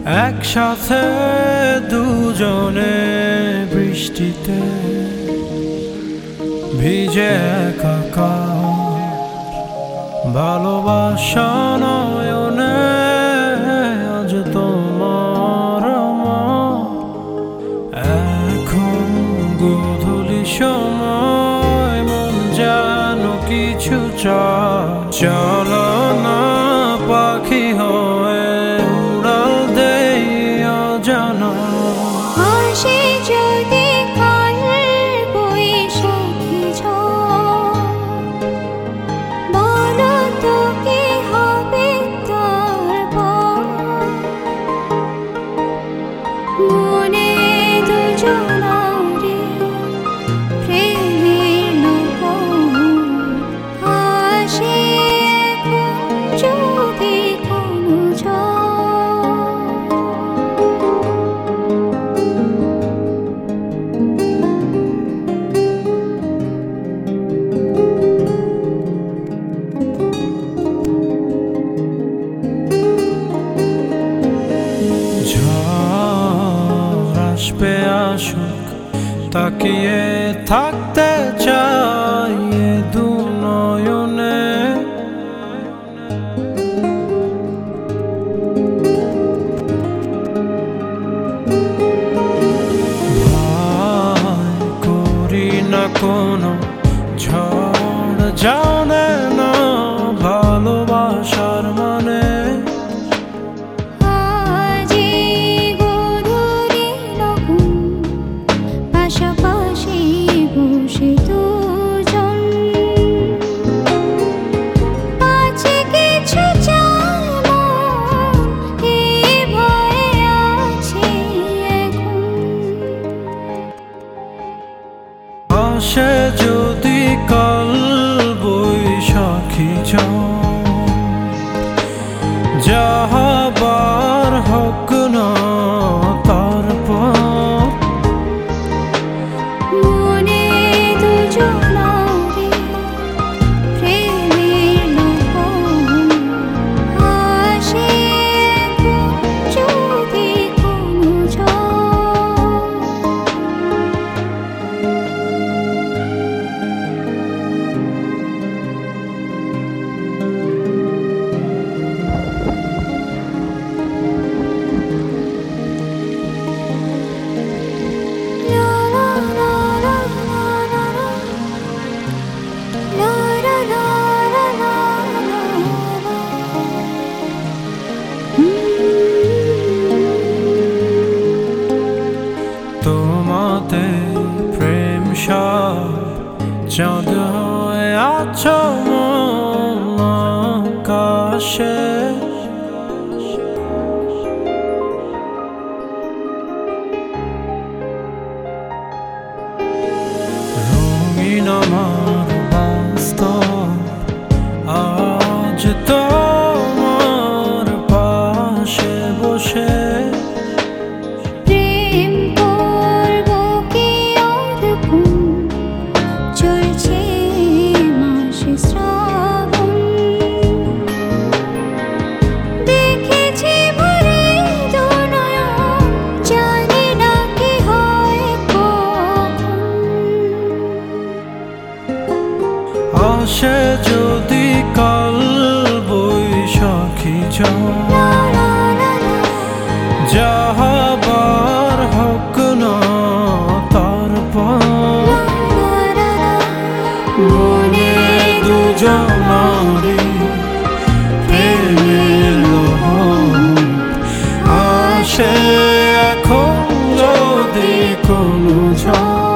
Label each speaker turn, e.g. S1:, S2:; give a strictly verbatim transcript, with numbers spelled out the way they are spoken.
S1: একসাথে দুজনে বৃষ্টিতে ভিজে একাকার, ভালোবাসা নয়নে আজ তোমার আমার। এখন গোধূলি সময় মন যেন কিছু চায়, চলো না পাখি হয়ে উড়াল দেই অজানা।
S2: আসে যদি কাল বৈশাখী ঝড়, বলো তো কি হবে তারপর? মনে দুজনারে প্রেমের নূপুর, আসে এখন যদি কোনো ঝড়।
S1: আসবে আসুক তাকিয়ে থাকতে চাই এ দু নয়নে। ভয় করি না কোনো ঝড়, জানে না ভালোবাসার মানে। আসে যদি কাল বৈশাখী ঝড়, যাহাবার হোক না তারপর।
S2: মনে দুজনারে প্রেমের নূপুর, আসে এখন যদি কোনো ঝড়।
S1: তোমাতে প্রেম সব চাঁদ হয়ে আছো মন আকাশে। রঙিন আমার বাস্তব আজ তোমার পাশে বসে। আসে যদি কাল বৈশাখী ঝড়, যাহাবার হোক না তারপর। মনে দুজনারে প্রেমের নূপুর, আসে এখন যদি কোনো ঝড়।